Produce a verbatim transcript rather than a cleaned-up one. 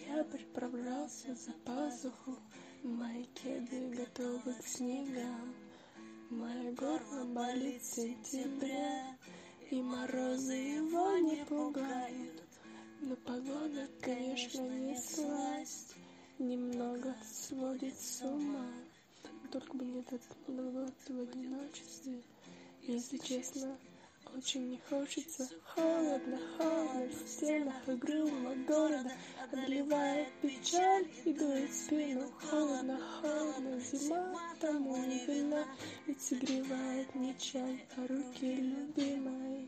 Ноябрь пробрался за пазуху, мои кеды готовы к снегам. Мое горло болит с сентября, и морозы его не пугают. Но погода, конечно, не сласть, немного сводит с ума. Только бы не этот Новый год в одиночестве. Если честно, очень не хочется. Холодно, холодно в стенах угрюмого города, одолевает печаль и дует в спину. Холодно, холодно, зима тому не вина, ведь согревает не чай, а руки любимой.